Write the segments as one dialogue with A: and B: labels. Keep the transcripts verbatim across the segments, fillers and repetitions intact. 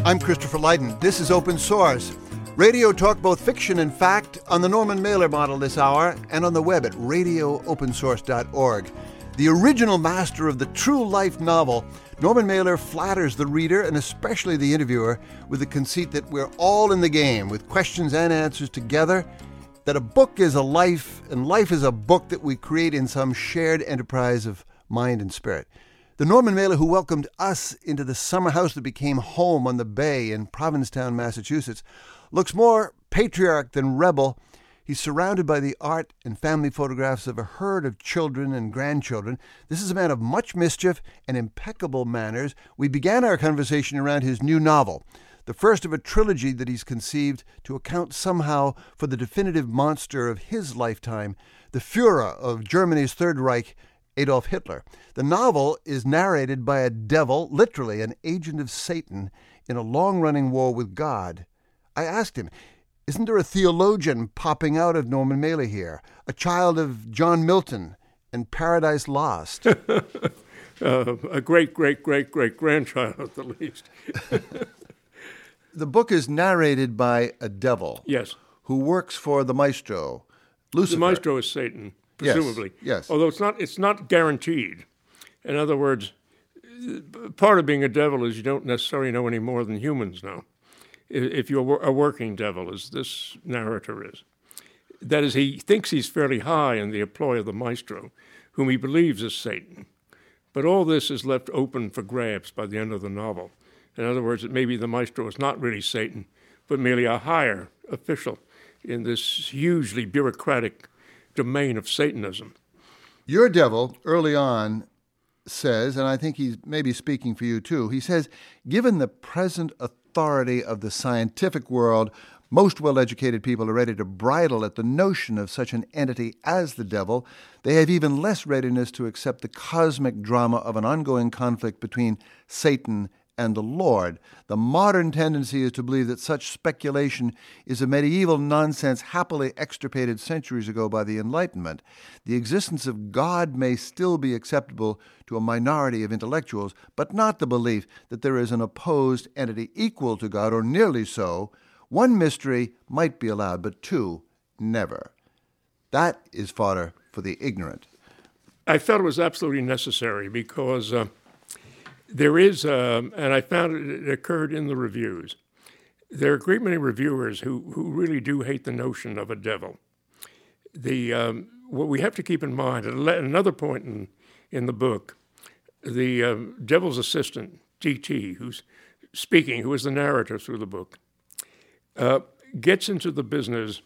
A: I'm Christopher Lydon. This is Open Source. Radio talk both fiction and fact on the Norman Mailer model this hour and on the web at radio open source dot org. The original master of the true life novel, Norman Mailer flatters the reader and especially the interviewer with the conceit that we're all in the game with questions and answers together, that a book is a life and life is a book that we create in some shared enterprise of mind and spirit. The Norman Mailer who welcomed us into the summer house that became home on the bay in Provincetown, Massachusetts, looks more patriarch than rebel. He's surrounded by the art and family photographs of a herd of children and grandchildren. This is a man of much mischief and impeccable manners. We began our conversation around his new novel, the first of a trilogy that he's conceived to account somehow for the definitive monster of his lifetime, the Führer of Germany's Third Reich, Adolf Hitler. The novel is narrated by a devil, literally an agent of Satan, in a long-running war with God. I asked him, isn't there a theologian popping out of Norman Mailer here, a child of John Milton and Paradise Lost?
B: uh, a great, great, great, great grandchild at the least.
A: The book is narrated by a devil.
B: Yes.
A: Who works for the maestro, Lucifer.
B: The maestro is Satan, presumably.
A: Yes. yes.
B: Although it's not, it's not guaranteed. In other words, part of being a devil is you don't necessarily know any more than humans know. If you're a working devil, as this narrator is. That is, he thinks he's fairly high in the employ of the maestro, whom he believes is Satan. But all this is left open for grabs by the end of the novel. In other words, it may be the maestro is not really Satan, but merely a higher official in this hugely bureaucratic domain of Satanism.
A: Your devil, early on, says, and I think he's maybe speaking for you too, he says, given the present authority of the scientific world, most well-educated people are ready to bridle at the notion of such an entity as the devil. They have even less readiness to accept the cosmic drama of an ongoing conflict between Satan and the Lord. The modern tendency is to believe that such speculation is a medieval nonsense happily extirpated centuries ago by the Enlightenment. The existence of God may still be acceptable to a minority of intellectuals, but not the belief that there is an opposed entity equal to God, or nearly so. One mystery might be allowed, but two, never. That is fodder for the ignorant.
B: I felt it was absolutely necessary because uh, there is, um, and I found it, it occurred in the reviews, there are a great many reviewers who, who really do hate the notion of a devil. The um, what we have to keep in mind, at another point in, in the book, the um, devil's assistant, G T, who's speaking, who is the narrator through the book, uh, gets into the business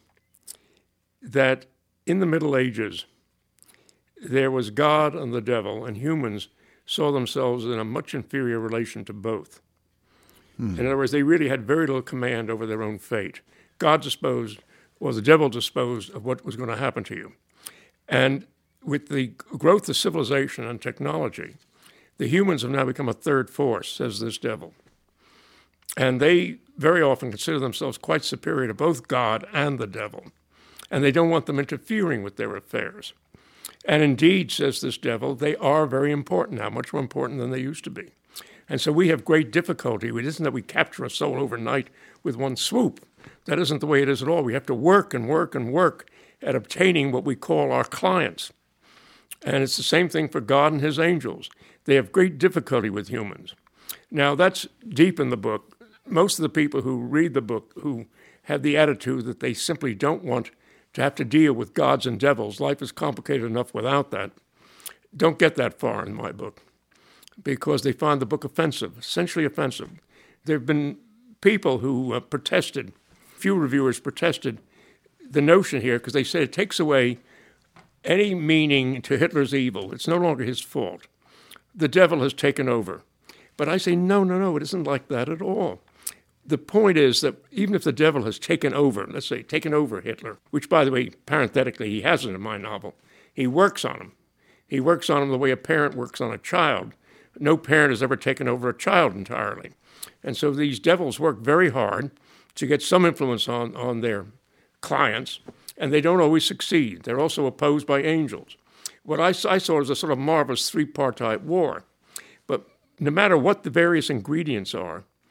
B: that in the Middle Ages, there was God and the devil, and humans saw themselves in a much inferior relation to both. Hmm. In other words, they really had very little command over their own fate. God disposed, or the devil disposed of what was going to happen to you. And with the growth of civilization and technology, the humans have now become a third force, says this devil. And they very often consider themselves quite superior to both God and the devil. And they don't want them interfering with their affairs. And indeed, says this devil, they are very important now, much more important than they used to be. And so we have great difficulty. It isn't that we capture a soul overnight with one swoop. That isn't the way it is at all. We have to work and work and work at obtaining what we call our clients. And it's the same thing for God and his angels. They have great difficulty with humans. Now, that's deep in the book. Most of the people who read the book, who have the attitude that they simply don't want to have to deal with gods and devils, life is complicated enough without that, don't get that far in my book because they find the book offensive, essentially offensive. There have been people who uh, protested, few reviewers protested the notion here because they said it takes away any meaning to Hitler's evil. It's no longer his fault. The devil has taken over. But I say, no, no, no, it isn't like that at all. The point is that even if the devil has taken over, let's say taken over Hitler, which, by the way, parenthetically, he hasn't in my novel, he works on him. He works on him the way a parent works on a child. No parent has ever taken over a child entirely. And so these devils work very hard to get some influence on, on their clients, and they don't always succeed. They're also opposed by angels. What I, I saw as a sort of marvelous three-part type war. But no matter what the various ingredients are,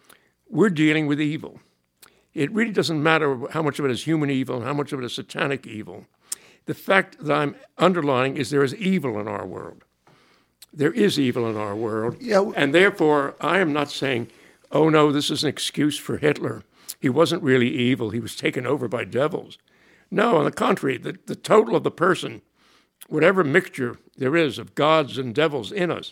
B: we're dealing with evil. It really doesn't matter how much of it is human evil and how much of it is satanic evil. The fact that I'm underlining is there is evil in our world. There is evil in our world.
A: Yeah.
B: And therefore, I am not saying, oh, no, this is an excuse for Hitler. He wasn't really evil. He was taken over by devils. No, on the contrary, the, the total of the person, whatever mixture there is of gods and devils in us,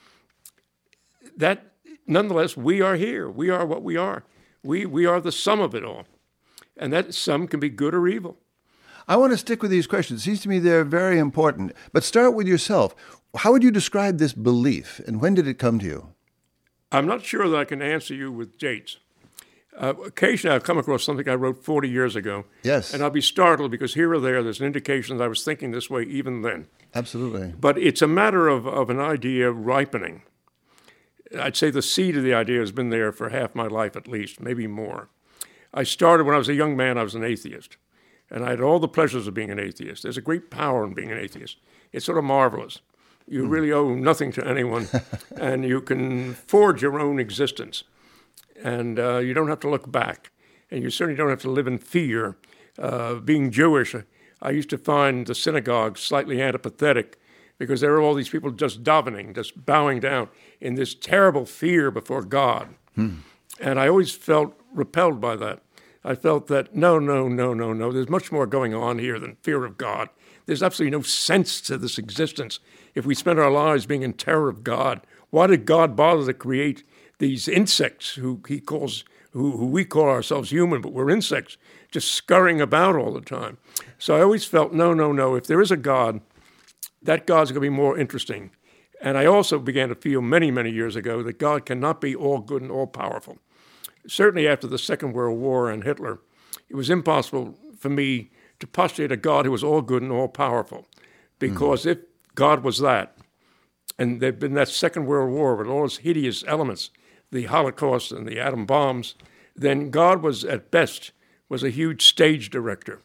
B: that nonetheless, we are here. We are what we are. We we are the sum of it all. And that sum can be good or evil.
A: I want to stick with these questions. It seems to me they're very important. But start with yourself. How would you describe this belief, and when did it come to you?
B: I'm not sure that I can answer you with dates. Uh, occasionally I'll come across something I wrote forty years ago.
A: Yes.
B: And I'll be startled because here or there there's an indication that I was thinking this way even then.
A: Absolutely.
B: But it's a matter of, of an idea ripening. I'd say the seed of the idea has been there for half my life at least, maybe more. I started when I was a young man, I was an atheist. And I had all the pleasures of being an atheist. There's a great power in being an atheist. It's sort of marvelous. You really owe nothing to anyone, and you can forge your own existence. And uh, you don't have to look back. And you certainly don't have to live in fear. Uh, being Jewish, I used to find the synagogue slightly antipathetic because there were all these people just davening, just bowing down in this terrible fear before God. Hmm. And I always felt repelled by that. I felt that, no, no, no, no, no, there's much more going on here than fear of God. There's absolutely no sense to this existence if we spend our lives being in terror of God. Why did God bother to create these insects who he calls, who, who we call ourselves human, but we're insects, just scurrying about all the time? So I always felt, no, no, no, if there is a God, that God's going to be more interesting. And I also began to feel many, many years ago that God cannot be all good and all powerful. Certainly after the Second World War and Hitler, it was impossible for me to postulate a God who was all good and all powerful. Because mm-hmm. if God was that, and there'd been that Second World War with all its hideous elements, the Holocaust and the atom bombs, then God was, at best, was a huge stage director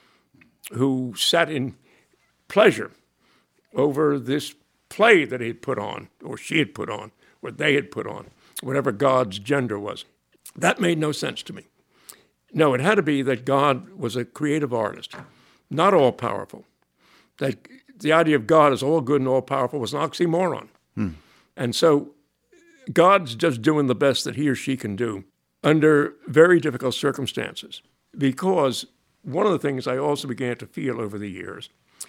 B: who sat in pleasure over this play that he had put on, or she had put on, or they had put on, whatever God's gender was. That made no sense to me. No, it had to be that God was a creative artist, not all-powerful. That the idea of God as all good and all-powerful was an oxymoron. Hmm. And so God's just doing the best that he or she can do under very difficult circumstances. Because one of the things I also began to feel over the years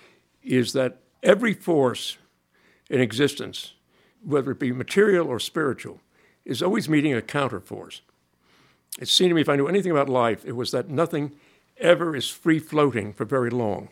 B: is that every force in existence, whether it be material or spiritual, is always meeting a counterforce. It seemed to me, if I knew anything about life, it was that nothing ever is free-floating for very long.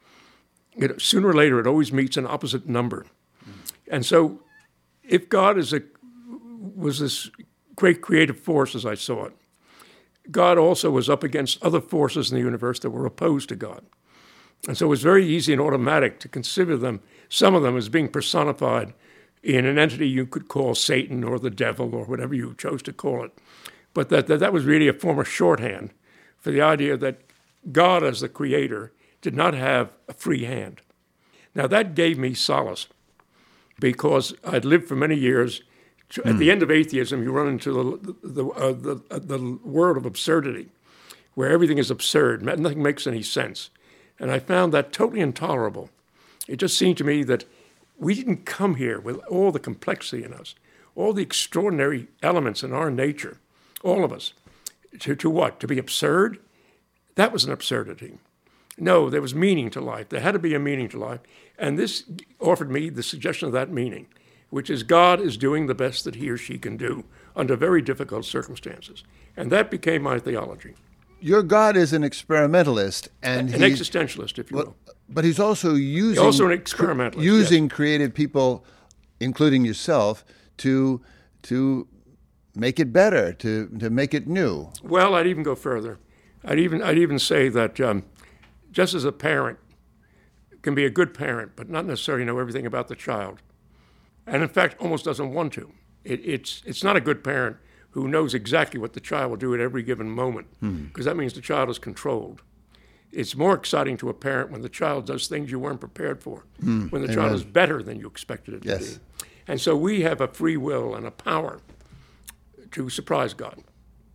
B: It, sooner or later, it always meets an opposite number. Mm. And so if God is a, was this great creative force, as I saw it, God also was up against other forces in the universe that were opposed to God. And so it was very easy and automatic to consider them, some of them, as being personified in an entity you could call Satan or the devil or whatever you chose to call it. But that, that that was really a form of shorthand for the idea that God as the creator did not have a free hand. Now that gave me solace because I'd lived for many years. At mm. the end of atheism, you run into the the, uh, the, uh, the world of absurdity, where everything is absurd, nothing makes any sense. And I found that totally intolerable. It just seemed to me that we didn't come here with all the complexity in us, all the extraordinary elements in our nature, all of us, to, to what? To be absurd? That was an absurdity. No, there was meaning to life. There had to be a meaning to life. And this offered me the suggestion of that meaning, which is God is doing the best that he or she can do under very difficult circumstances. And that became my theology.
A: Your God is an experimentalist, and
B: an
A: he's,
B: existentialist, if you
A: well,
B: will.
A: But he's also using
B: he's also an experimentalist,
A: using
B: yes.
A: creative people, including yourself, to to make it better, to to make it new.
B: Well, I'd even go further. I'd even I'd even say that um, just as a parent can be a good parent, but not necessarily know everything about the child, and in fact almost doesn't want to. It, it's it's not a good parent who knows exactly what the child will do at every given moment, because hmm. that means the child is controlled. It's more exciting to a parent when the child does things you weren't prepared for, hmm. when the Amen. Child is better than you expected it to
A: yes.
B: be. And so we have a free will and a power to surprise God.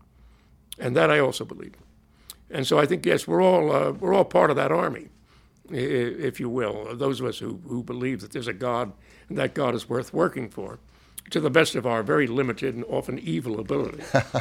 B: And that I also believe. And so I think, yes, we're all, uh, we're all part of that army, if you will, those of us who, who believe that there's a God and that God is worth working for, to the best of our very limited and often evil ability.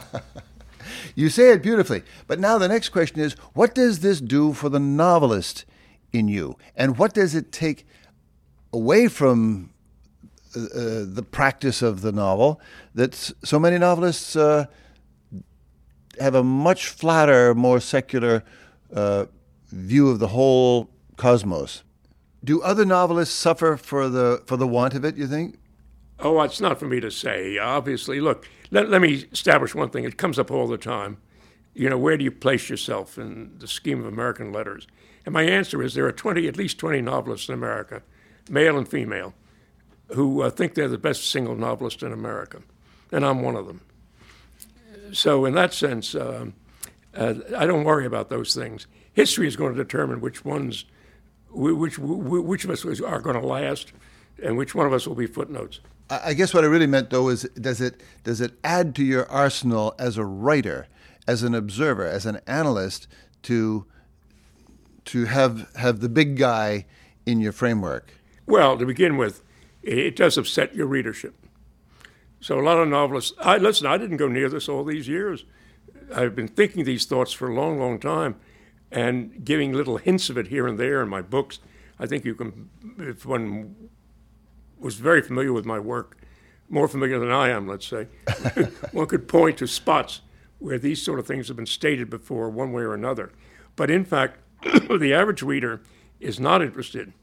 A: You say it beautifully. But now the next question is, what does this do for the novelist in you? And what does it take away from uh, the practice of the novel that so many novelists uh, have a much flatter, more secular uh, view of the whole cosmos? Do other novelists suffer for the for the want of it, you think?
B: Oh, it's not for me to say. Obviously, look, let, let me establish one thing. It comes up all the time. You know, where do you place yourself in the scheme of American letters? And my answer is there are twenty, at least twenty novelists in America, male and female, who uh, think they're the best single novelist in America. And I'm one of them. So in that sense, um, uh, I don't worry about those things. History is going to determine which ones, which, which of us are going to last and which one of us will be footnotes.
A: I guess what I really meant, though, is does it does it add to your arsenal as a writer, as an observer, as an analyst, to to have have the big guy in your framework?
B: Well, to begin with, it does upset your readership. So a lot of novelists, I, listen, I didn't go near this all these years. I've been thinking these thoughts for a long, long time and giving little hints of it here and there in my books. I think you can, if one was very familiar with my work, more familiar than I am, let's say, one could point to spots where these sort of things have been stated before one way or another. But in fact, the average reader is not interested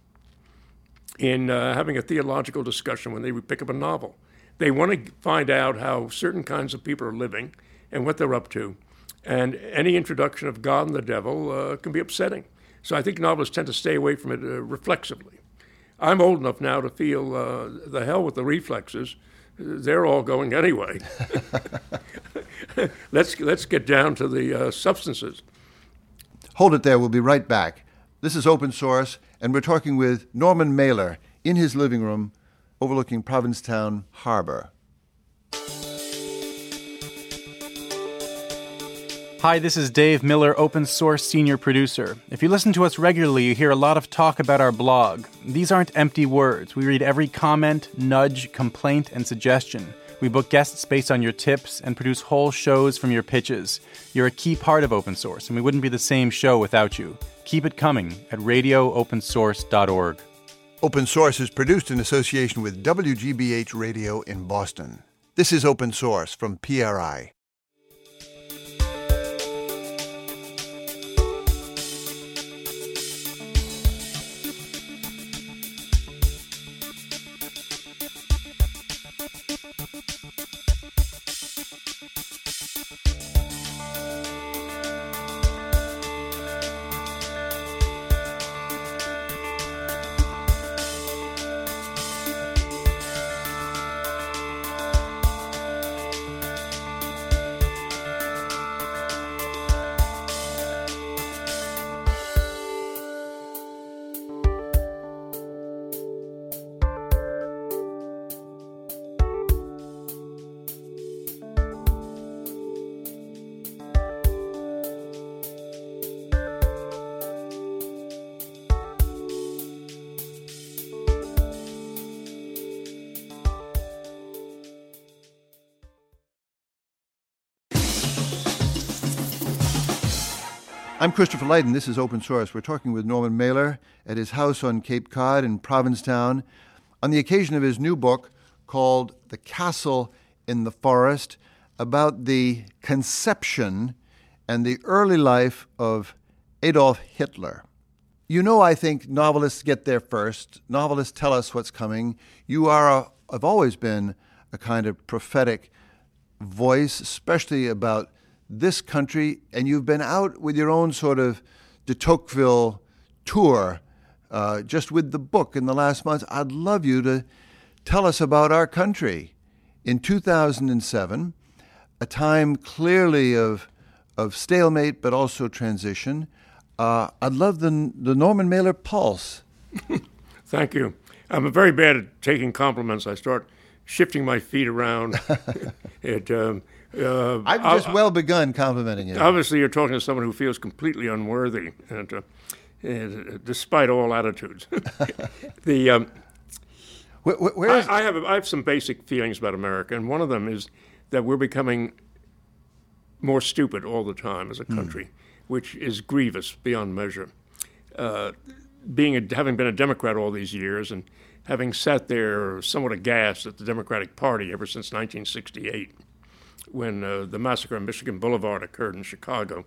B: in uh, having a theological discussion when they pick up a novel. They want to find out how certain kinds of people are living and what they're up to. And any introduction of God and the devil uh, can be upsetting. So I think novelists tend to stay away from it uh, reflexively. I'm old enough now to feel uh, the hell with the reflexes. They're all going anyway. let's, let's get down to the uh, substances.
A: Hold it there. We'll be right back. This is Open Source, and we're talking with Norman Mailer in his living room overlooking Provincetown Harbor.
C: Hi, this is Dave Miller, Open Source Senior Producer. If you listen to us regularly, you hear a lot of talk about our blog. These aren't empty words. We read every comment, nudge, complaint, and suggestion. We book guests based on your tips and produce whole shows from your pitches. You're a key part of Open Source, and we wouldn't be the same show without you. Keep it coming at radio open source dot org.
A: Open Source is produced in association with W G B H Radio in Boston. This is Open Source from P R I. I'm Christopher Lydon. This is Open Source. We're talking with Norman Mailer at his house on Cape Cod in Provincetown on the occasion of his new book called The Castle in the Forest, about the conception and the early life of Adolf Hitler. You know, I think novelists get there first. Novelists tell us what's coming. You are, a, have always been a kind of prophetic voice, especially about this country, and you've been out with your own sort of de Tocqueville tour uh, just with the book in the last months. I'd love you to tell us about our country. In two thousand seven, a time clearly of of stalemate but also transition, uh, I'd love the, the Norman Mailer pulse.
B: Thank you. I'm very bad at taking compliments. I start shifting my feet around. it, um, uh,
A: I've just I, well begun complimenting you.
B: Obviously, you're talking to someone who feels completely unworthy, and, uh, and despite all attitudes. the um,
A: where, where is
B: I, I have I have some basic feelings about America, and one of them is that we're becoming more stupid all the time as a country, mm. which is grievous beyond measure. Uh, being a, having been a Democrat all these years and having sat there somewhat aghast at the Democratic Party ever since nineteen sixty-eight, when uh, the massacre on Michigan Boulevard occurred in Chicago,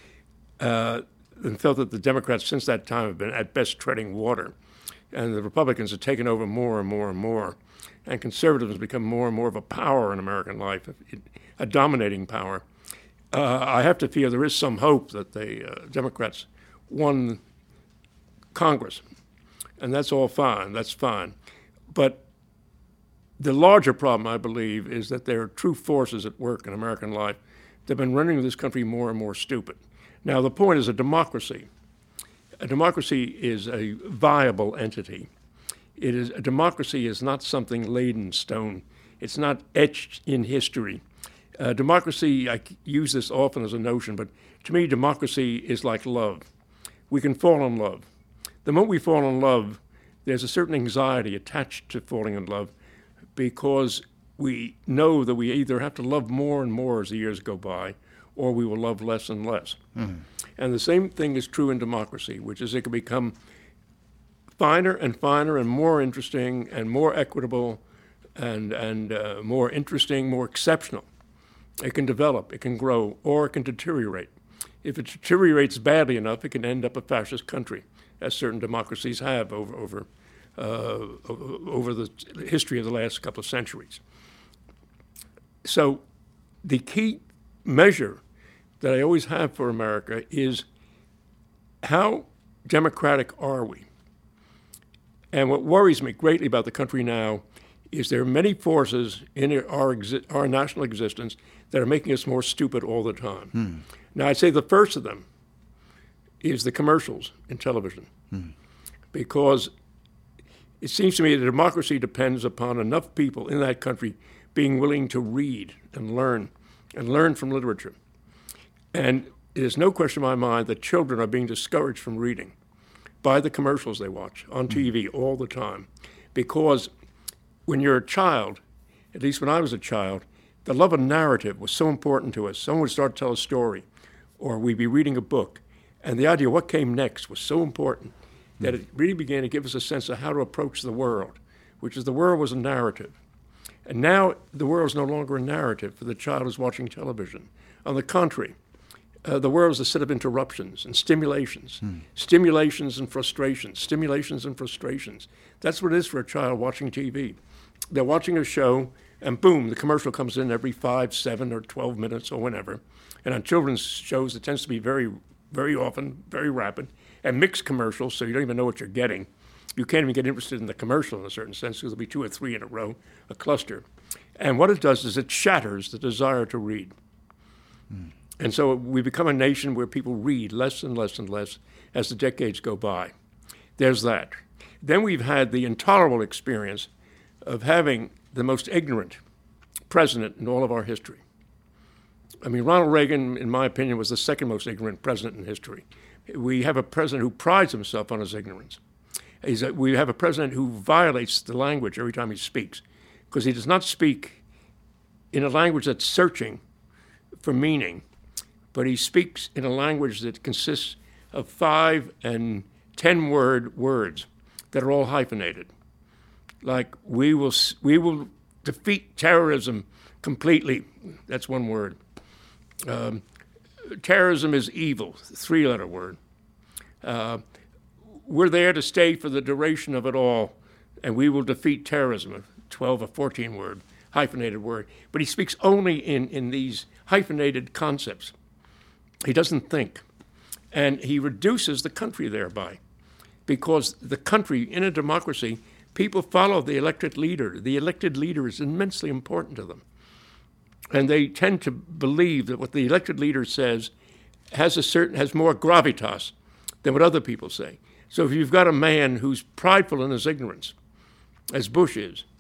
B: uh, and felt that the Democrats since that time have been at best treading water, and the Republicans have taken over more and more and more, and conservatives have become more and more of a power in American life, a dominating power. Uh, I have to feel there is some hope that the uh, Democrats won Congress, and that's all fine, that's fine. But the larger problem, I believe, is that there are true forces at work in American life that have been rendering this country more and more stupid. Now, the point is a democracy. A democracy is a viable entity. It is a democracy is not something laid in stone. It's not etched in history. Uh, democracy, I use this often as a notion, but to me, democracy is like love. We can fall in love. The moment we fall in love, there's a certain anxiety attached to falling in love because we know that we either have to love more and more as the years go by, or we will love less and less. Mm-hmm. And the same thing is true in democracy, which is it can become finer and finer and more interesting and more equitable and, and uh, more interesting, more exceptional. It can develop, it can grow, or it can deteriorate. If it deteriorates badly enough, it can end up a fascist country, as certain democracies have over over uh, over the history of the last couple of centuries. So the key measure that I always have for America is how democratic are we? And what worries me greatly about the country now is there are many forces in our, exi- our national existence that are making us more stupid all the time. Hmm. Now, I'd say the first of them is the commercials in television, hmm. because it seems to me that democracy depends upon enough people in that country being willing to read and learn and learn from literature. And there's no question in my mind that children are being discouraged from reading by the commercials they watch on T V hmm. all the time, because when you're a child, at least when I was a child, the love of narrative was so important to us. Someone would start to tell a story, or we'd be reading a book, and the idea of what came next was so important that it really began to give us a sense of how to approach the world, which is the world was a narrative. And now the world is no longer a narrative for the child who's watching television. On the contrary, uh, the world is a set of interruptions and stimulations, hmm. stimulations and frustrations, stimulations and frustrations. That's what it is for a child watching T V. They're watching a show, and boom, the commercial comes in every five, seven, or twelve minutes or whenever. And on children's shows, it tends to be very, very often, very rapid, and mixed commercials, so you don't even know what you're getting. You can't even get interested in the commercial in a certain sense, because there'll be two or three in a row, a cluster. And what it does is it shatters the desire to read. Mm. And so we become a nation where people read less and less and less as the decades go by. There's that. Then we've had the intolerable experience of having the most ignorant president in all of our history. I mean, Ronald Reagan, in my opinion, was the second most ignorant president in history. We have a president who prides himself on his ignorance. He's a, we have a president who violates the language every time he speaks, because he does not speak in a language that's searching for meaning, but he speaks in a language that consists of five and ten word words that are all hyphenated. Like, we will we will defeat terrorism completely. That's one word. Um, terrorism is evil, three-letter word. Uh, we're there to stay for the duration of it all, and we will defeat terrorism, a twelve or fourteen word, hyphenated word. But he speaks only in, in these hyphenated concepts. He doesn't think. And he reduces the country thereby, because the country, in a democracy, people follow the elected leader. The elected leader is immensely important to them. And they tend to believe that what the elected leader says has a certain has more gravitas than what other people say. So if you've got a man who's prideful in his ignorance, as Bush is,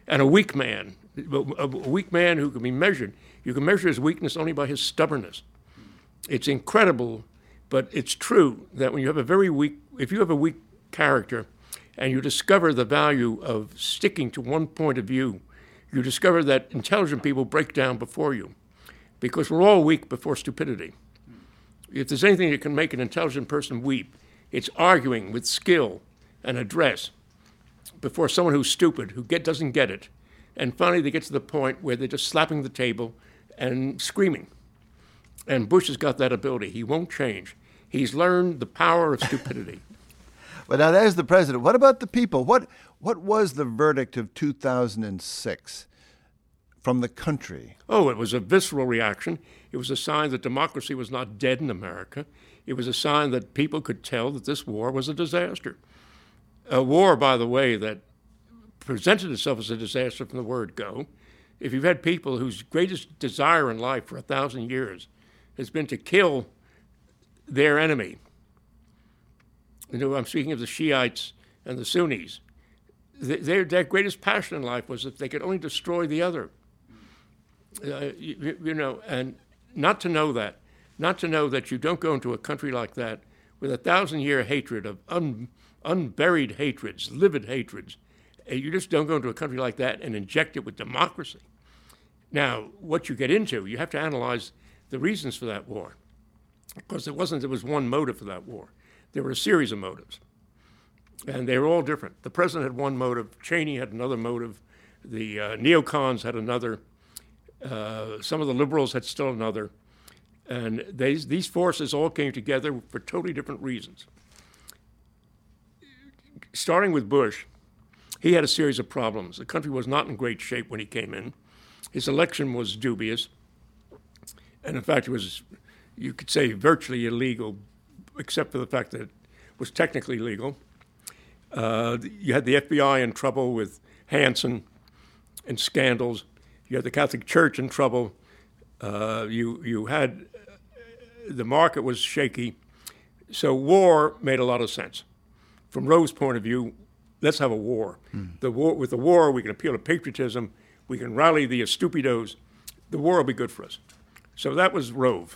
B: and a weak man, a weak man who can be measured. You can measure his weakness only by his stubbornness. It's incredible, but it's true that when you have a very weak, if you have a weak character and you discover the value of sticking to one point of view, you discover that intelligent people break down before you, because we're all weak before stupidity. If there's anything that can make an intelligent person weep, it's arguing with skill and address before someone who's stupid, who get, doesn't get it. And finally they get to the point where they're just slapping the table and screaming. And Bush has got that ability. He won't change. He's learned the power of stupidity.
A: But now there's the president. What about the people? What what was the verdict of two thousand six from the country?
B: Oh, it was a visceral reaction. It was a sign that democracy was not dead in America. It was a sign that people could tell that this war was a disaster. A war, by the way, that presented itself as a disaster from the word go. If you've had people whose greatest desire in life for a thousand years has been to kill their enemy, you know, I'm speaking of the Shiites and the Sunnis, their, their greatest passion in life was that they could only destroy the other. Uh, you, you know, and not to know that, not to know that you don't go into a country like that with a thousand-year hatred of un, unburied hatreds, livid hatreds. You just don't go into a country like that and inject it with democracy. Now, what you get into, you have to analyze the reasons for that war, because there wasn't there was one motive for that war. There were a series of motives, and they were all different. The president had one motive. Cheney had another motive. The uh, neocons had another. Uh, some of the liberals had still another. And they, these forces all came together for totally different reasons. Starting with Bush, he had a series of problems. The country was not in great shape when he came in. His election was dubious. And in fact, it was, you could say, virtually illegal, except for the fact that it was technically legal. Uh, you had the F B I in trouble with Hansen and scandals. You had the Catholic Church in trouble. Uh, you you had, the market was shaky. So war made a lot of sense. From Rove's point of view, let's have a war. Mm. The war. With the war, we can appeal to patriotism. We can rally the stupidos. The war will be good for us. So that was Rove.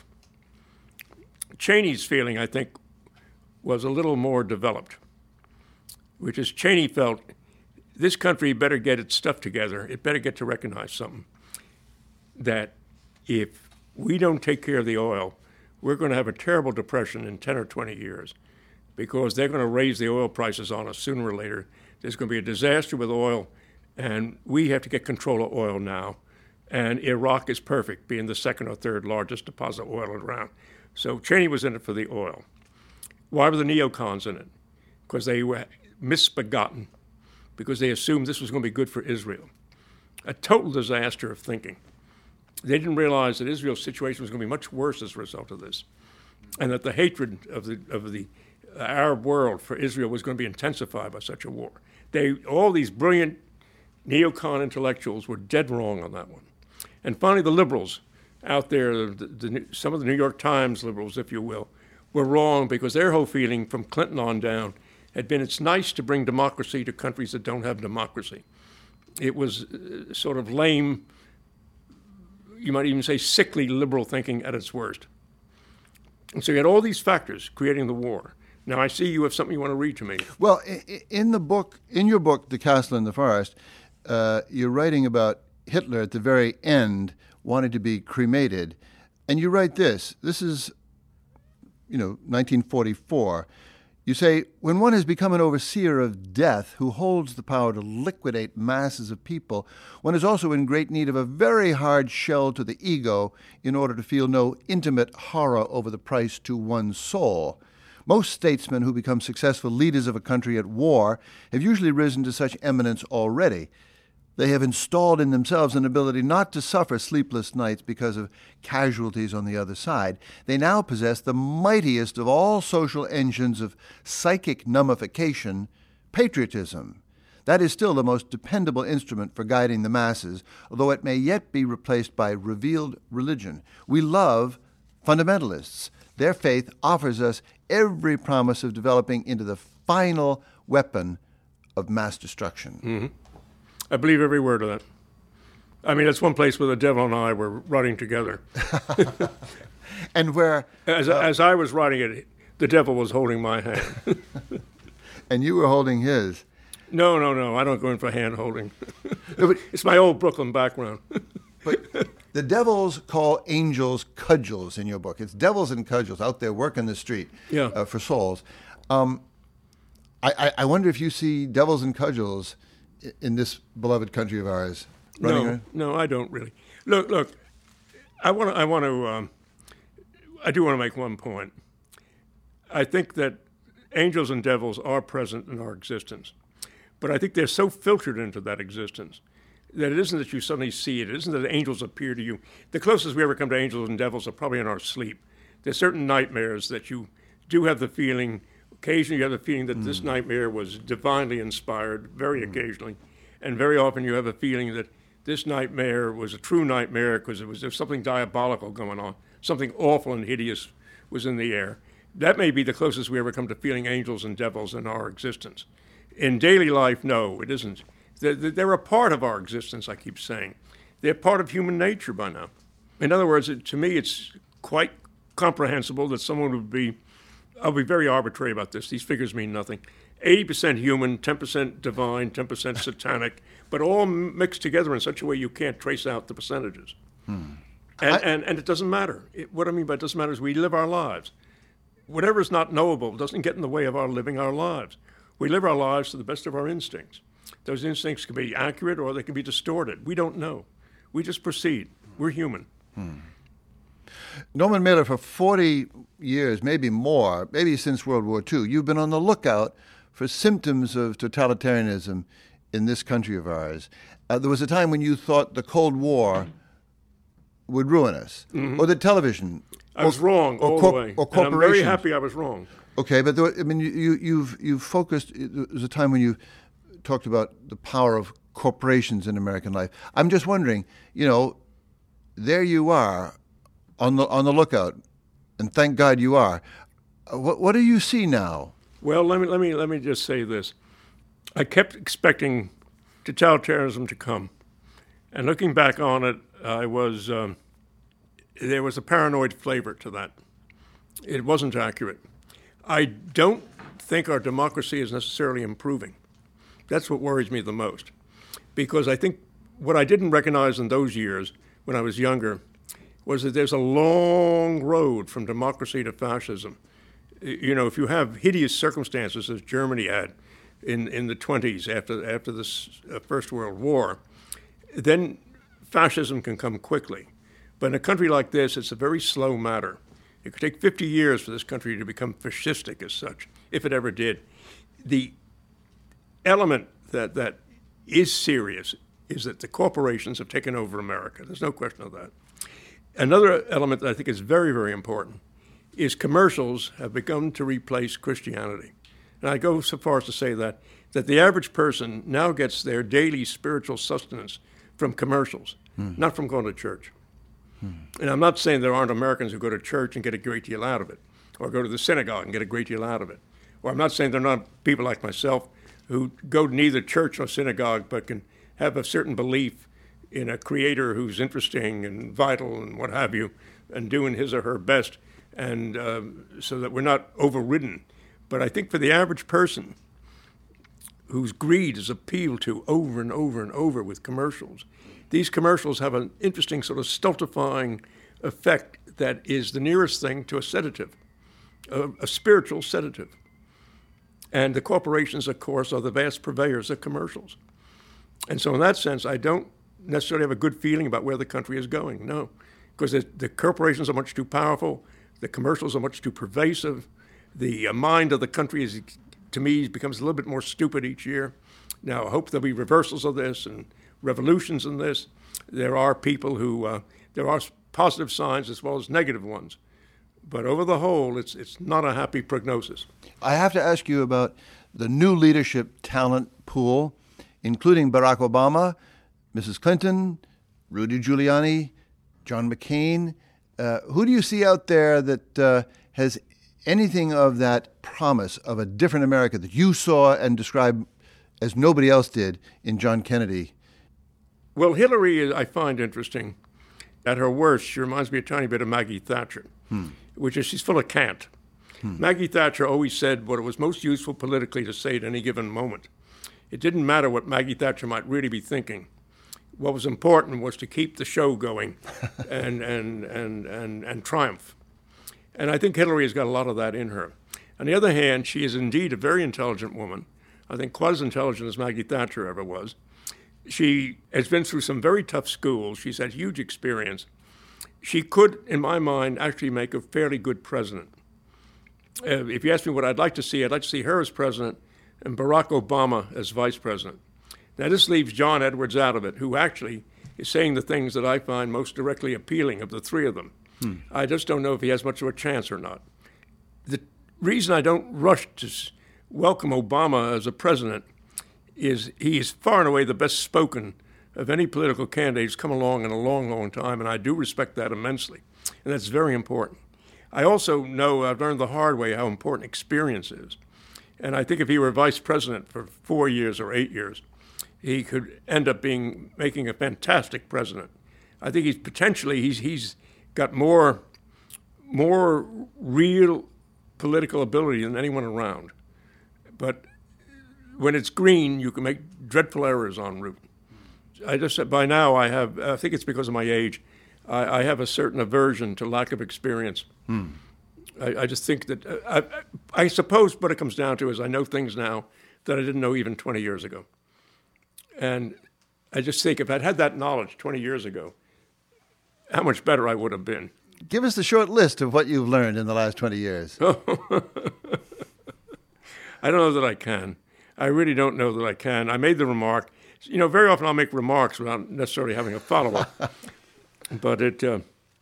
B: Cheney's feeling, I think, was a little more developed, which is Cheney felt this country better get its stuff together. It better get to recognize something, that if we don't take care of the oil, we're going to have a terrible depression in ten or twenty years, because they're going to raise the oil prices on us sooner or later. There's going to be a disaster with oil, and we have to get control of oil now. And Iraq is perfect, being the second or third largest deposit of oil around. So Cheney was in it for the oil. Why were the neocons in it? Because they were misbegotten, because they assumed this was going to be good for Israel. A total disaster of thinking. They didn't realize that Israel's situation was going to be much worse as a result of this, and that the hatred of the of the Arab world for Israel was going to be intensified by such a war. They, all these brilliant neocon intellectuals were dead wrong on that one. And finally, the liberals out there, the, the, some of the New York Times liberals, if you will, were wrong, because their whole feeling from Clinton on down had been it's nice to bring democracy to countries that don't have democracy. It was uh, sort of lame, you might even say sickly liberal thinking at its worst. And so you had all these factors creating the war. Now, I see you have something you want to read to me.
A: Well, in the book, in your book, The Castle in the Forest, uh, you're writing about Hitler at the very end wanted to be cremated. And you write this. This is, you know, nineteen forty-four. You say, when one has become an overseer of death who holds the power to liquidate masses of people, one is also in great need of a very hard shell to the ego in order to feel no intimate horror over the price to one's soul. Most statesmen who become successful leaders of a country at war have usually risen to such eminence already. They have installed in themselves an ability not to suffer sleepless nights because of casualties on the other side. They now possess the mightiest of all social engines of psychic nullification, patriotism. That is still the most dependable instrument for guiding the masses, although it may yet be replaced by revealed religion. We love fundamentalists. Their faith offers us every promise of developing into the final weapon of mass destruction.
B: Mm-hmm. I believe every word of that. I mean, that's one place where the devil and I were writing together.
A: And where...
B: As, uh, as I was writing it, the devil was holding my hand.
A: And you were holding his.
B: No, no, no. I don't go in for hand holding.
A: No, but,
B: it's my old Brooklyn background.
A: But the devils call angels cudgels in your book. It's devils and cudgels out there working the street
B: yeah.
A: uh, for souls. Um, I, I, I wonder if you see devils and cudgels in this beloved country of ours. Running
B: no,
A: around?
B: no, I don't really. Look, look. I want to. I want to. Um, I do want to make one point. I think that angels and devils are present in our existence, but I think they're so filtered into that existence that it isn't that you suddenly see it. It isn't that angels appear to you. The closest we ever come to angels and devils are probably in our sleep. There's certain nightmares that you do have the feeling. Occasionally, you have the feeling that mm. this nightmare was divinely inspired. Very mm. occasionally, and very often you have a feeling that this nightmare was a true nightmare because it was there was something diabolical going on, something awful and hideous was in the air. That may be the closest we ever come to feeling angels and devils in our existence. In daily life, no, it isn't. They're, they're a part of our existence, I keep saying. They're part of human nature by now. In other words, it, to me, it's quite comprehensible that someone would be, I'll be very arbitrary about this, these figures mean nothing, eighty percent human, ten percent divine, ten percent satanic, but all mixed together in such a way you can't trace out the percentages. Hmm. And, I, and and it doesn't matter. It, what I mean by it doesn't matter is we live our lives. Whatever is not knowable doesn't get in the way of our living our lives. We live our lives to the best of our instincts. Those instincts can be accurate or they can be distorted. We don't know. We just proceed. We're human.
A: Hmm. Norman Mailer, for forty years, maybe more, maybe since World War Two, you've been on the lookout for symptoms of totalitarianism in this country of ours. Uh, there was a time when you thought the Cold War would ruin us, mm-hmm. or the television.
B: I was
A: or,
B: wrong
A: or
B: all
A: cor-
B: the way,
A: or
B: and I'm very happy I was wrong.
A: Okay, but there, I mean, you, you, you've you've focused. There was a time when you talked about the power of corporations in American life. I'm just wondering, you know, there you are on the on the lookout, and thank God you are. Uh, what what do you see now?
B: Well, let me let me let me just say this. I kept expecting totalitarianism to come, and looking back on it, I was um, there was a paranoid flavor to that. It wasn't accurate. I don't think our democracy is necessarily improving. That's what worries me the most, because I think what I didn't recognize in those years when I was younger was that there's a long road from democracy to fascism. You know, if you have hideous circumstances as Germany had in, in the twenties after after the uh, First World War, then fascism can come quickly. But in a country like this, it's a very slow matter. It could take fifty years for this country to become fascistic as such, if it ever did. The element that, that is serious is that the corporations have taken over America. There's no question of that. Another element that I think is very, very important is commercials have begun to replace Christianity. And I go so far as to say that, that the average person now gets their daily spiritual sustenance from commercials, hmm. not from going to church. Hmm. And I'm not saying there aren't Americans who go to church and get a great deal out of it, or go to the synagogue and get a great deal out of it. Or I'm not saying there are not people like myself who go to neither church nor synagogue but can have a certain belief in a creator who's interesting and vital and what have you, and doing his or her best, and um, so that we're not overridden. But I think for the average person whose greed is appealed to over and over and over with commercials, these commercials have an interesting sort of stultifying effect that is the nearest thing to a sedative, a, a spiritual sedative. And the corporations, of course, are the vast purveyors of commercials. And so in that sense, I don't necessarily have a good feeling about where the country is going, no. Because the, the corporations are much too powerful, the commercials are much too pervasive, the uh, mind of the country, is, to me, becomes a little bit more stupid each year. Now, I hope there'll be reversals of this and revolutions in this. There are people who, uh, there are positive signs as well as negative ones. But over the whole, it's it's not a happy prognosis.
A: I have to ask you about the new leadership talent pool, including Barack Obama, Missus Clinton, Rudy Giuliani, John McCain. Uh, who do you see out there that uh, has anything of that promise of a different America that you saw and described as nobody else did in John Kennedy
B: Well, Hillary, I find interesting. At her worst, she reminds me a tiny bit of Maggie Thatcher, hmm. which is she's full of cant. Hmm. Maggie Thatcher always said what it was most useful politically to say at any given moment. It didn't matter what Maggie Thatcher might really be thinking. What was important was to keep the show going and, and, and, and, and triumph. And I think Hillary has got a lot of that in her. On the other hand, she is indeed a very intelligent woman. I think quite as intelligent as Maggie Thatcher ever was. She has been through some very tough schools. She's had huge experience. She could, in my mind, actually make a fairly good president. Uh, if you ask me what I'd like to see, I'd like to see her as president and Barack Obama as vice president. Now, this leaves John Edwards out of it, who actually is saying the things that I find most directly appealing of the three of them. Hmm. I just don't know if he has much of a chance or not. The reason I don't rush to welcome Obama as a president is he is far and away the best spoken of any political candidate who's come along in a long, long time, and I do respect that immensely, and that's very important. I also know, I've learned the hard way how important experience is, and I think if he were vice president for four years or eight years, he could end up being making a fantastic president. I think he's potentially, he's he's got more, more real political ability than anyone around, but when it's green, you can make dreadful errors en route. I just said by now I have, I think it's because of my age, I, I have a certain aversion to lack of experience. Hmm. I, I just think that, uh, I, I suppose what it comes down to is I know things now that I didn't know even twenty years ago. And I just think if I'd had that knowledge twenty years ago, how much better I would have been.
A: Give us the short list of what you've learned in the last twenty years.
B: I don't know that I can. I really don't know that I can. I made the remark. You know, very often I'll make remarks without necessarily having a follow-up. But it, uh,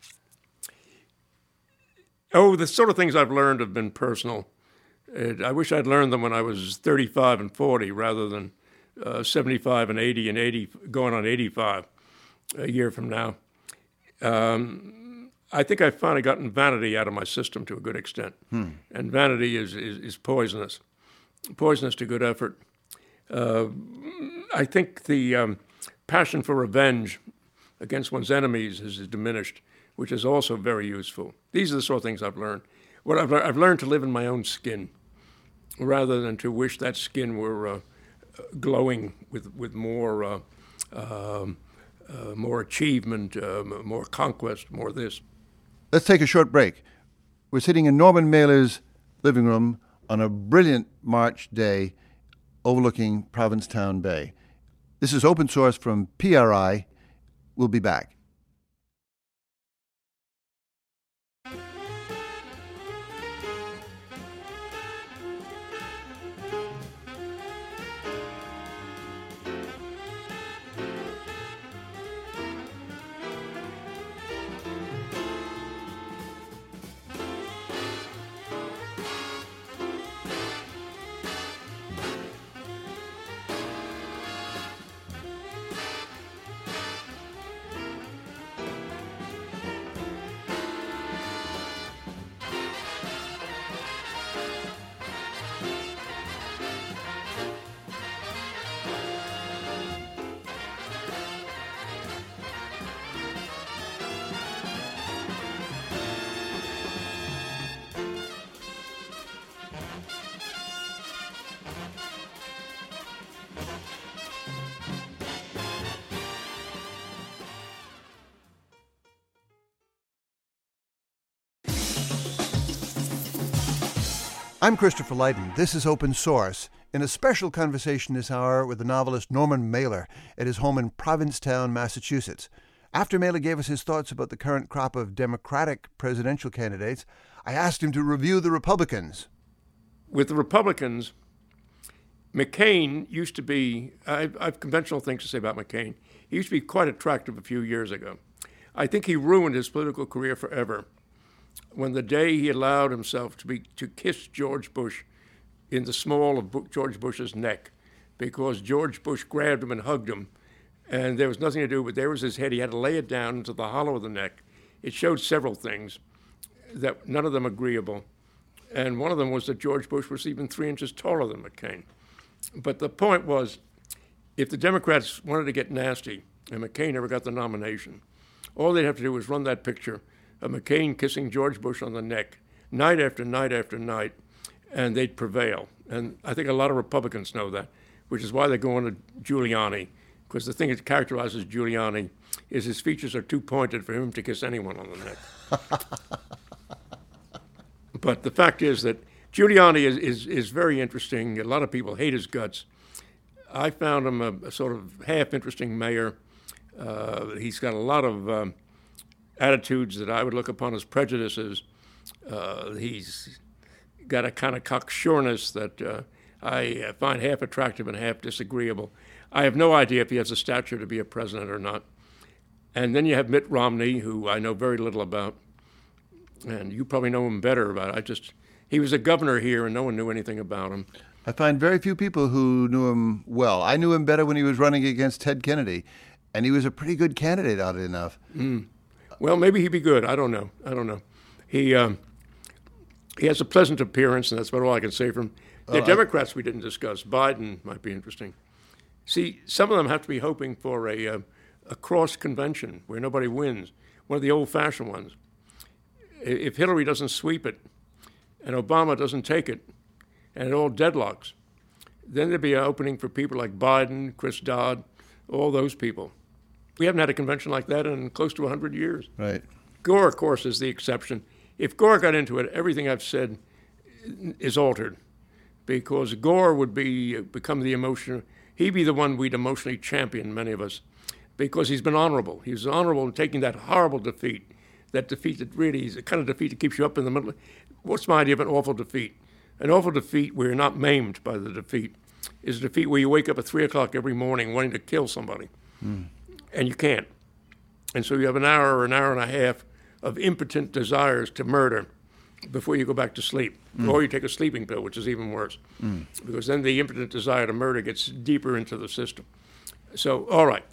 B: oh, the sort of things I've learned have been personal. It, I wish I'd learned them when I was thirty-five and forty rather than uh, seventy-five and eighty and eighty, going on eighty-five a year from now. Um, I think I've finally gotten vanity out of my system to a good extent. Hmm. And vanity is, is, is poisonous. Poisonous to good effort. Uh, I think the um, passion for revenge against one's enemies is diminished, which is also very useful. These are the sort of things I've learned. What I've, I've learned to live in my own skin, rather than to wish that skin were uh, glowing with with more uh, uh, uh, more achievement, uh, more conquest, more this.
A: Let's take a short break. We're sitting in Norman Mailer's living room on a brilliant March day overlooking Provincetown Bay. This is Open Source from P R I. We'll be back. I'm Christopher Lydon. This is Open Source, in a special conversation this hour with the novelist Norman Mailer at his home in Provincetown, Massachusetts. After Mailer gave us his thoughts about the current crop of Democratic presidential candidates, I asked him to review the Republicans.
B: With the Republicans, McCain used to be, I've, I've conventional things to say about McCain. He used to be quite attractive a few years ago. I think he ruined his political career forever when the day he allowed himself to be to kiss George Bush in the small of George Bush's neck, because George Bush grabbed him and hugged him, and there was nothing to do with, there was his head. He had to lay it down into the hollow of the neck. It showed several things, that none of them agreeable, and one of them was that George Bush was even three inches taller than McCain. But the point was, if the Democrats wanted to get nasty, and McCain never got the nomination. All they'd have to do was run that picture of McCain kissing George Bush on the neck, night after night after night, and they'd prevail. And I think a lot of Republicans know that, which is why they go on to Giuliani, because the thing that characterizes Giuliani is his features are too pointed for him to kiss anyone on the neck. But the fact is that Giuliani is, is, is very interesting. A lot of people hate his guts. I found him a, a sort of half-interesting mayor. Uh, he's got a lot of um, attitudes that I would look upon as prejudices. Uh, he's got a kind of cocksureness that uh, I find half attractive and half disagreeable. I have no idea if he has the stature to be a president or not. And then you have Mitt Romney, who I know very little about, and you probably know him better about it. I just, he was a governor here, and no one knew anything about him.
A: I find very few people who knew him well. I knew him better when he was running against Ted Kennedy, and he was a pretty good candidate, oddly enough.
B: Mm. Well, maybe he'd be good. I don't know. I don't know. He um, he has a pleasant appearance, and that's about all I can say for him. The uh, Democrats we didn't discuss. Biden might be interesting. See, some of them have to be hoping for a uh, a cross convention where nobody wins, one of the old-fashioned ones. If Hillary doesn't sweep it, and Obama doesn't take it, and it all deadlocks, then there'd be an opening for people like Biden, Chris Dodd, all those people. We haven't had a convention like that in close to one hundred years.
A: Right.
B: Gore, of course, is the exception. If Gore got into it, everything I've said is altered, because Gore would be become the emotional, he'd be the one we'd emotionally champion, many of us, because he's been honorable. He was honorable in taking that horrible defeat, that defeat that really is a kind of defeat that keeps you up in the middle. What's my idea of an awful defeat? An awful defeat where you're not maimed by the defeat is a defeat where you wake up at three o'clock every morning wanting to kill somebody, mm. and you can't. And so you have an hour or an hour and a half of impotent desires to murder before you go back to sleep. Mm. Or you take a sleeping pill, which is even worse, mm. because then the impotent desire to murder gets deeper into the system. So, all right.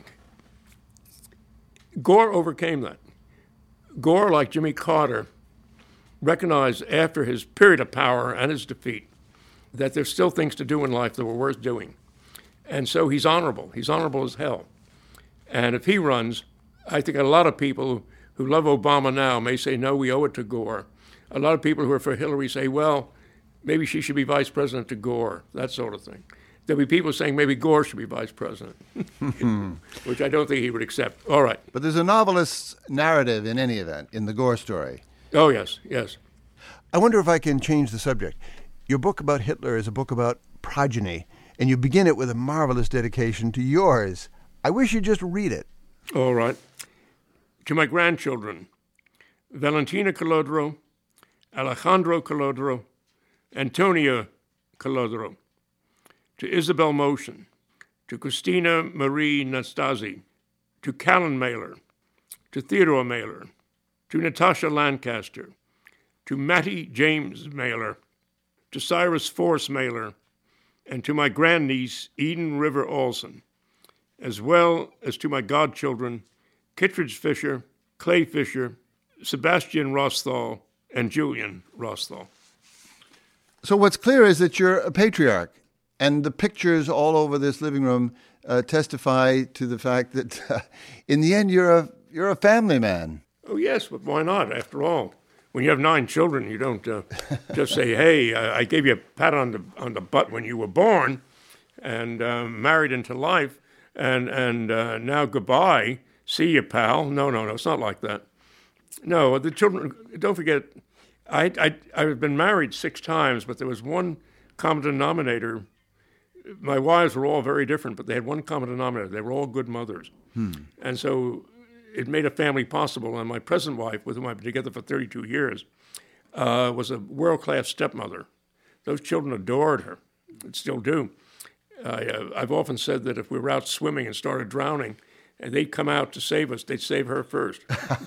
B: Gore overcame that. Gore, like Jimmy Carter, recognized after his period of power and his defeat that there's still things to do in life that were worth doing. And so he's honorable. He's honorable as hell. And if he runs, I think a lot of people who love Obama now may say, no, we owe it to Gore. A lot of people who are for Hillary say, well, maybe she should be vice president to Gore, that sort of thing. There'll be people saying maybe Gore should be vice president, which I don't think he would accept. All right.
A: But there's a novelist's narrative in any event, in the Gore story.
B: Oh, yes, yes.
A: I wonder if I can change the subject. Your book about Hitler is a book about progeny, and you begin it with a marvelous dedication to yours. I wish you'd just read it.
B: All right. To my grandchildren, Valentina Colodro, Alejandro Colodro, Antonia Colodro. To Isabel Motion, to Christina Marie Nastasi, to Callan Mailer, to Theodore Mailer, to Natasha Lancaster, to Mattie James Mailer, to Cyrus Force Mailer, and to my grandniece, Eden River Olson, as well as to my godchildren, Kittredge Fisher, Clay Fisher, Sebastian Rosthal, and Julian Rosthal.
A: So what's clear is that you're a patriarch. And the pictures all over this living room uh, testify to the fact that, uh, in the end, you're a you're a family man.
B: Oh yes, but why not? After all, when you have nine children, you don't uh, just say, "Hey, uh, I gave you a pat on the on the butt when you were born, and uh, married into life, and and uh, now goodbye. See you, pal." No, no, no. It's not like that. No, the children. Don't forget, I I I've been married six times, but there was one common denominator. My wives were all very different, but they had one common denominator. They were all good mothers. Hmm. And so it made a family possible. And my present wife, with whom I've been together for thirty-two years, uh, was a world-class stepmother. Those children adored her, and still do. I, uh, I've often said that if we were out swimming and started drowning, and they'd come out to save us, they'd save her first.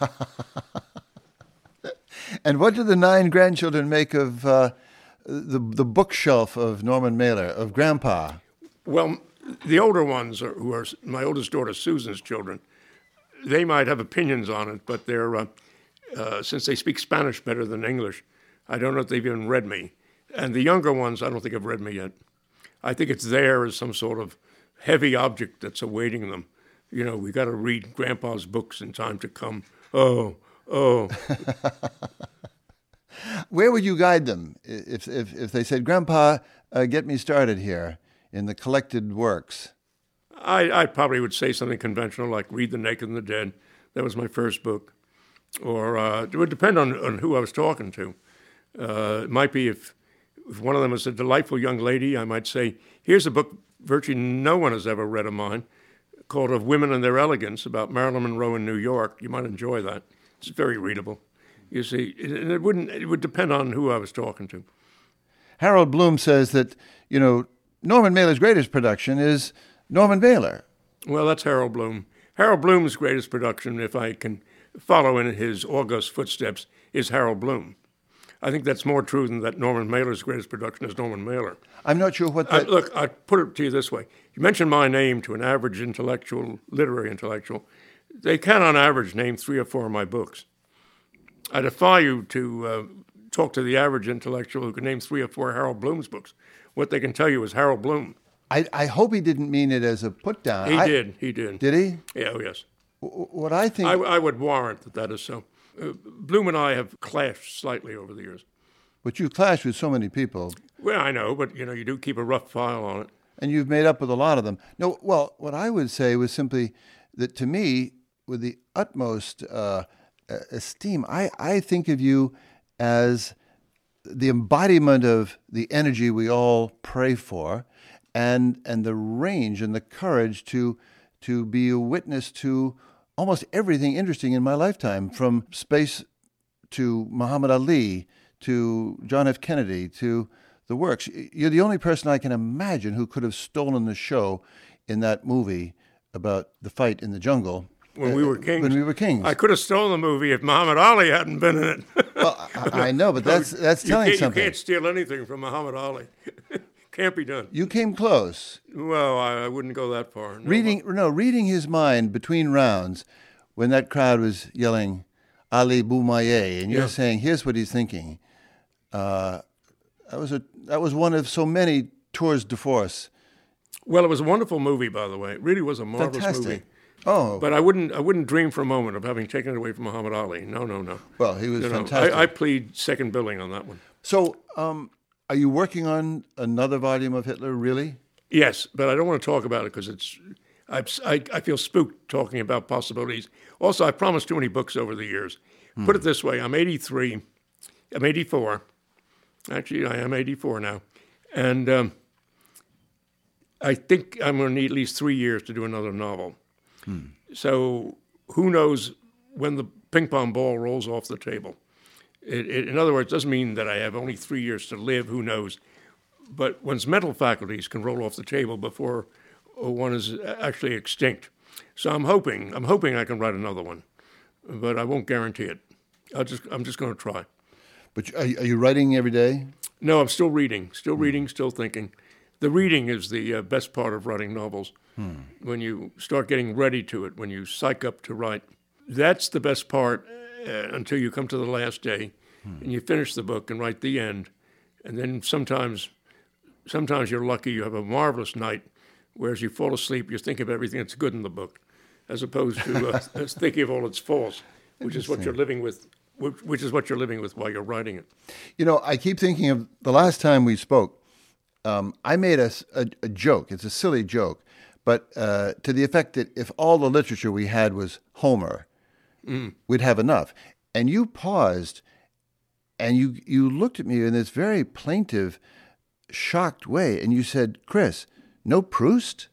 A: And what do the nine grandchildren make of... Uh The the bookshelf of Norman Mailer, of Grandpa?
B: Well, the older ones, are, who are my oldest daughter Susan's children, they might have opinions on it, but they're uh, uh, since they speak Spanish better than English, I don't know if they've even read me. And the younger ones, I don't think have read me yet. I think it's there as some sort of heavy object that's awaiting them. You know, we got to read Grandpa's books in time to come. Oh, oh.
A: Where would you guide them if if, if they said, Grandpa, uh, get me started here in the collected works?
B: I, I probably would say something conventional like Read the Naked and the Dead. That was my first book. Or uh, it would depend on, on who I was talking to. Uh, it might be if, if one of them was a delightful young lady, I might say, here's a book virtually no one has ever read of mine called Of Women and Their Elegance about Marilyn Monroe in New York. You might enjoy that. It's very readable. You see, it, it wouldn't. It would depend on who I was talking to.
A: Harold Bloom says that, you know, Norman Mailer's greatest production is Norman Mailer.
B: Well, that's Harold Bloom. Harold Bloom's greatest production, if I can follow in his august footsteps, is Harold Bloom. I think that's more true than that Norman Mailer's greatest production is Norman Mailer.
A: I'm not sure what that...
B: I, look, I put it to you this way. You mention my name to an average intellectual, literary intellectual, they can on average name three or four of my books. I defy you to uh, talk to the average intellectual who can name three or four Harold Bloom's books. What they can tell you is Harold Bloom.
A: I, I hope he didn't mean it as a put-down.
B: He
A: I,
B: did, he did.
A: Did he?
B: Yeah, oh yes.
A: W- what I think...
B: I, I would warrant that that is so. Uh, Bloom and I have clashed slightly over the years.
A: But you clash with so many people.
B: Well, I know, but, you know, you do keep a rough file on it.
A: And you've made up with a lot of them. No, well, what I would say was simply that to me, with the utmost uh, esteem, I, I think of you as the embodiment of the energy we all pray for and and the range and the courage to to be a witness to almost everything interesting in my lifetime, from space to Muhammad Ali to John F. Kennedy to the works. You're the only person I can imagine who could have stolen the show in that movie about the fight in the jungle.
B: When we were kings.
A: When we were kings.
B: I could have stolen the movie if Muhammad Ali hadn't been in it.
A: Well, I, I know, but that's that's telling
B: you
A: something.
B: You can't steal anything from Muhammad Ali. Can't be done.
A: You came close.
B: Well, I, I wouldn't go that far. No,
A: reading,
B: but...
A: no, reading his mind between rounds, when that crowd was yelling, Ali Boumaier, and you're
B: yeah.
A: saying, here's what he's thinking. Uh, that was a that was one of so many tours de force.
B: Well, it was a wonderful movie, by the way. It really was a marvelous
A: Fantastic.
B: movie.
A: Oh,
B: but I wouldn't I wouldn't dream for a moment of having taken it away from Muhammad Ali. No, no, no.
A: Well, he was
B: you know,
A: fantastic.
B: I, I plead second billing on that one.
A: So, um, are you working on another volume of Hitler, really?
B: Yes, but I don't want to talk about it because it's I, I, I feel spooked talking about possibilities. Also, I promised too many books over the years. Hmm. Put it this way, I'm eighty-three. I'm eighty-four. Actually, I am eighty-four now. And um, I think I'm going to need at least three years to do another novel. Hmm. So who knows when the ping pong ball rolls off the table. It, it, in other words, it doesn't mean that I have only three years to live. Who knows? But one's mental faculties can roll off the table before one is actually extinct. So I'm hoping, I'm hoping I can write another one, but I won't guarantee it. I'll just, I'm just going to try.
A: But are you, are you writing every day?
B: No, I'm still reading, still reading, still thinking. The reading is the uh, best part of writing novels. Hmm. When you start getting ready to it, when you psych up to write, that's the best part uh, until you come to the last day hmm. and you finish the book and write the end. And then sometimes, sometimes you're lucky you have a marvelous night, whereas you fall asleep, you think of everything that's good in the book, as opposed to uh, thinking of all its faults, which is what you're living with. Which is what you're living with while you're writing it.
A: You know, I keep thinking of the last time we spoke. Um, I made a, a, a joke. It's a silly joke, but uh, to the effect that if all the literature we had was Homer, mm. we'd have enough. And you paused, and you you looked at me in this very plaintive, shocked way, and you said, "Chris, no Proust?"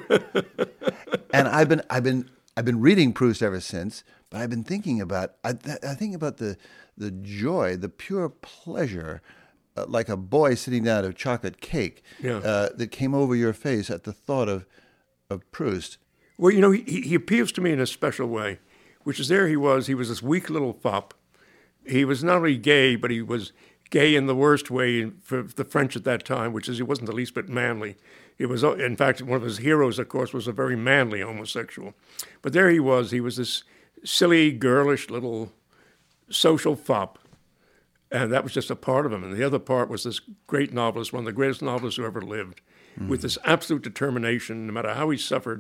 A: And I've been I've been I've been reading Proust ever since. But I've been thinking about, I, I think about the the joy, the pure pleasure, uh, like a boy sitting down at a chocolate cake
B: yeah.
A: uh, that came over your face at the thought of, of Proust.
B: Well, you know, he, he appeals to me in a special way, which is there he was, he was this weak little fop. He was not only gay, but he was gay in the worst way for the French at that time, which is he wasn't the least bit manly. It was, in fact, one of his heroes, of course, was a very manly homosexual. But there he was, he was this silly, girlish little social fop. And that was just a part of him. And the other part was this great novelist, one of the greatest novelists who ever lived, mm. with this absolute determination, no matter how he suffered,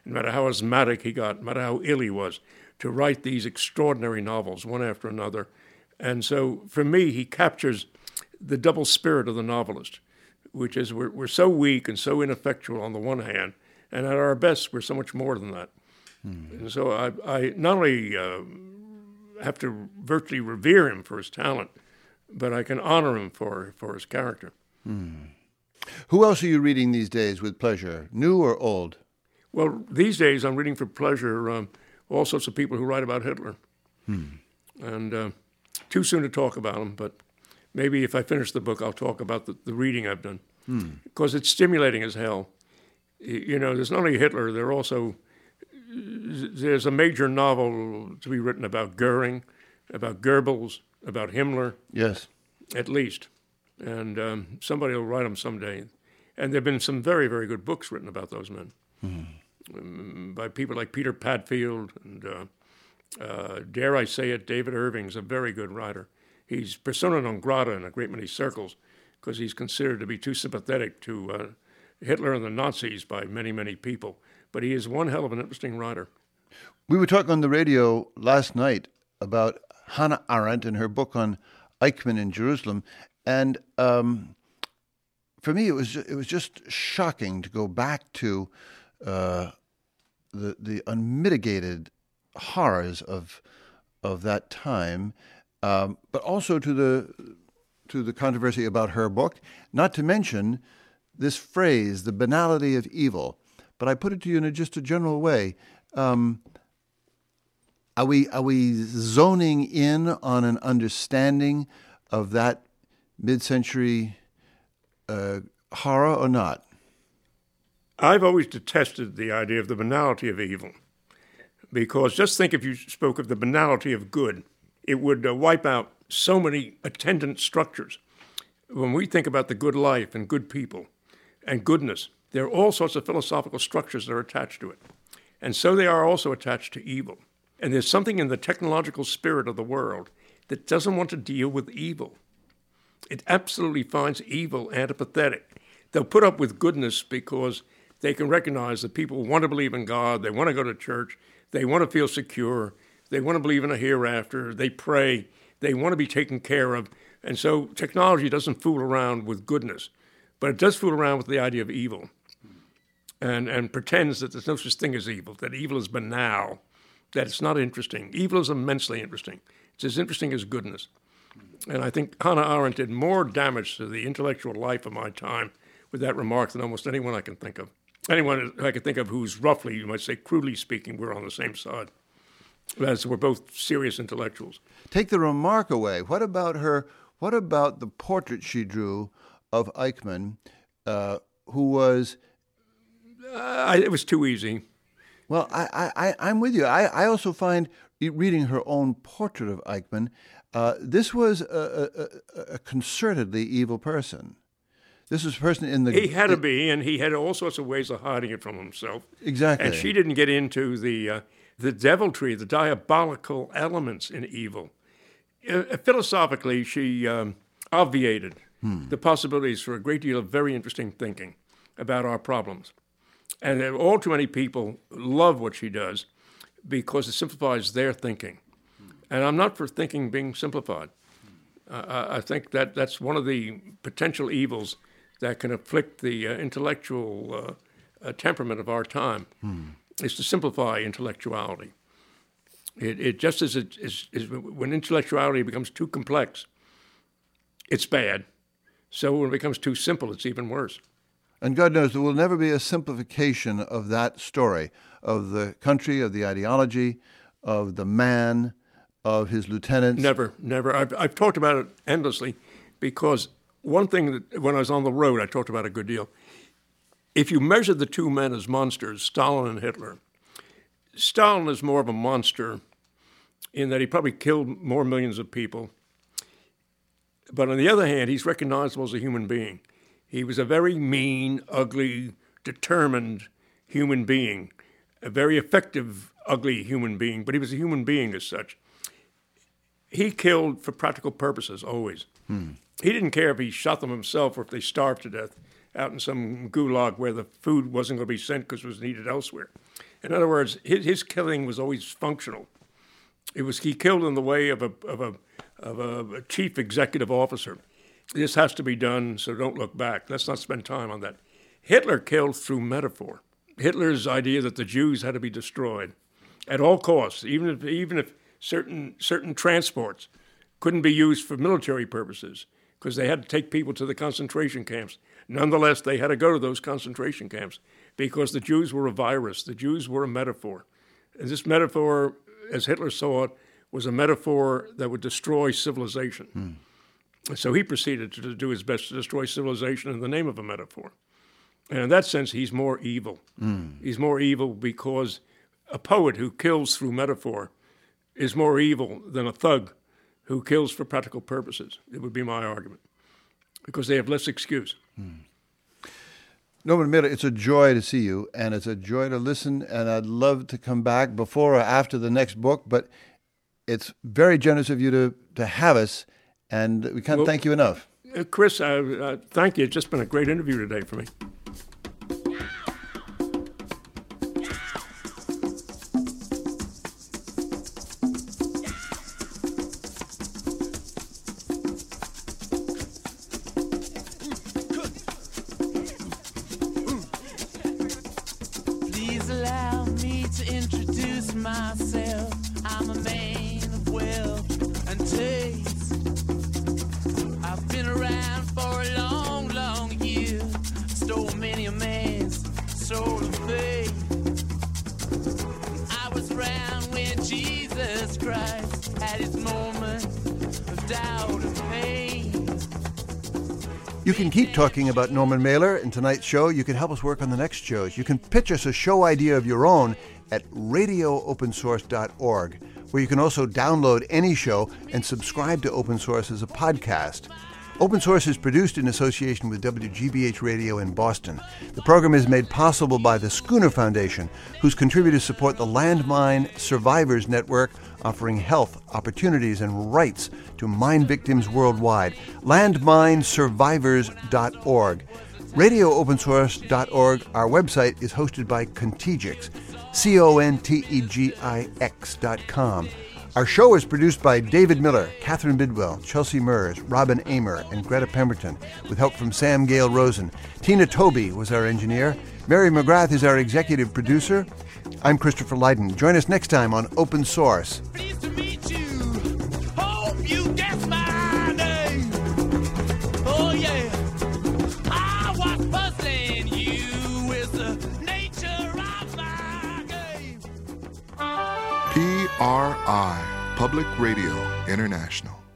B: no matter how asthmatic he got, no matter how ill he was, to write these extraordinary novels, one after another. And so, for me, he captures the double spirit of the novelist, which is we're, we're so weak and so ineffectual on the one hand, and at our best, we're so much more than that. Mm. And so I, I not only uh, have to virtually revere him for his talent, but I can honor him for, for his character.
A: Mm. Who else are you reading these days with pleasure, new or old?
B: Well, these days I'm reading for pleasure um, all sorts of people who write about Hitler. Hmm. And uh, too soon to talk about them, but maybe if I finish the book, I'll talk about the, the reading I've done. Hmm. Because it's stimulating as hell. You know, there's not only Hitler, there also, there's a major novel to be written about Goering, about Goebbels, about Himmler.
A: Yes.
B: At least. And um, somebody will write them someday. And there have been some very, very good books written about those men. Hmm. Um, by people like Peter Padfield and, uh, uh, dare I say it, David Irving's a very good writer. He's persona non grata in a great many circles because he's considered to be too sympathetic to uh, Hitler and the Nazis by many, many people. But he is one hell of an interesting writer.
A: We were talking on the radio last night about Hannah Arendt and her book on Eichmann in Jerusalem. And um, for me, it was it was just shocking to go back to uh, the the unmitigated horrors of of that time, um, but also to the to the controversy about her book. Not to mention this phrase, the banality of evil. But I put it to you in a, just a general way. Um, are we are we zoning in on an understanding of that mid-century uh, horror or not?
B: I've always detested the idea of the banality of evil, because just think if you spoke of the banality of good, it would uh, wipe out so many attendant structures. When we think about the good life and good people and goodness, there are all sorts of philosophical structures that are attached to it. And so they are also attached to evil. And there's something in the technological spirit of the world that doesn't want to deal with evil. It absolutely finds evil antipathetic. They'll put up with goodness because they can recognize that people want to believe in God, they want to go to church, they want to feel secure, they want to believe in a hereafter, they pray, they want to be taken care of. And so technology doesn't fool around with goodness, but it does fool around with the idea of evil and, and pretends that there's no such thing as evil, that evil is banal, that it's not interesting. Evil is immensely interesting. It's as interesting as goodness. And I think Hannah Arendt did more damage to the intellectual life of my time with that remark than almost anyone I can think of. Anyone I can think of who's roughly, you might say, crudely speaking, we're on the same side. As we're both serious intellectuals.
A: Take the remark away. What about her? What about the portrait she drew of Eichmann, uh, who was...
B: Uh, it was too easy.
A: Well, I, I, I'm with you. I, I also find, reading her own portrait of Eichmann, uh, this was a, a, a concertedly evil person. This was a person in the...
B: He had to be, and he had all sorts of ways of hiding it from himself.
A: Exactly.
B: And she didn't get into the uh, the deviltry, the diabolical elements in evil. Uh, philosophically, she um, obviated hmm. the possibilities for a great deal of very interesting thinking about our problems. And all too many people love what she does because it simplifies their thinking. And I'm not for thinking being simplified. Uh, I think that that's one of the potential evils that can afflict the uh, intellectual uh, uh, temperament of our time, hmm. is to simplify intellectuality. It, it just as it is, is when intellectuality becomes too complex, it's bad. So when it becomes too simple, it's even worse.
A: And God knows there will never be a simplification of that story, of the country, of the ideology, of the man, of his lieutenants.
B: Never, never. I've, I've talked about it endlessly because one thing that when I was on the road, I talked about a good deal. If you measure the two men as monsters, Stalin and Hitler, Stalin is more of a monster in that he probably killed more millions of people. But on the other hand, he's recognizable as a human being. He was a very mean, ugly, determined human being, a very effective, ugly human being, but he was a human being as such. He killed for practical purposes, always. Hmm. He didn't care if he shot them himself or if they starved to death out in some gulag where the food wasn't going to be sent because it was needed elsewhere. In other words, his, his killing was always functional. It was he killed in the way of a of a of a, a chief executive officer. This has to be done, so don't look back. Let's not spend time on that. Hitler killed through metaphor. Hitler's idea that the Jews had to be destroyed at all costs, even if even if certain certain transports couldn't be used for military purposes, because they had to take people to the concentration camps. Nonetheless, they had to go to those concentration camps because the Jews were a virus. The Jews were a metaphor. And this metaphor, as Hitler saw it, was a metaphor that would destroy civilization. Hmm. So he proceeded to do his best to destroy civilization in the name of a metaphor. And in that sense, he's more evil. Mm. He's more evil because a poet who kills through metaphor is more evil than a thug who kills for practical purposes. It would be my argument, because they have less excuse. Mm.
A: Norman Mailer, it's a joy to see you, and it's a joy to listen, and I'd love to come back before or after the next book, but it's very generous of you to, to have us, and we can't well, thank you enough.
B: Uh, Chris, uh, uh, thank you. It's just been a great interview today for me.
A: You can keep talking about Norman Mailer in tonight's show. You can help us work on the next shows. You can pitch us a show idea of your own at radio open source dot org, where you can also download any show and subscribe to Open Source as a podcast. Open Source is produced in association with W G B H Radio in Boston. The program is made possible by the Schooner Foundation, whose contributors support the Landmine Survivors Network, offering health, opportunities, and rights to mine victims worldwide. landmine survivors dot org. radio open source dot org, our website, is hosted by Contegix, C O N T E G I X dot com. Our show is produced by David Miller, Catherine Bidwell, Chelsea Mers, Robin Amer, and Greta Pemberton, with help from Sam Gale Rosen. Tina Toby was our engineer. Mary McGrath is our executive producer. I'm Christopher Lydon. Join us next time on Open Source.
D: Pleased to meet you. Hope you guess my name. Oh, yeah. I was puzzling you with the nature of my game.
E: P R I, Public Radio International.